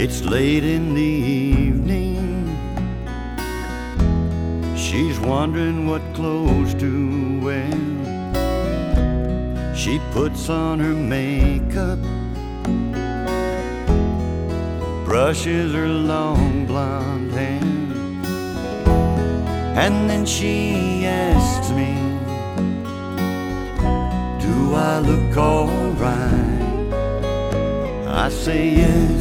It's late in the evening. She's wondering what clothes to wear. She puts on her makeup, brushes her long blonde hair, and then she asks me, do I look alright? I say yes,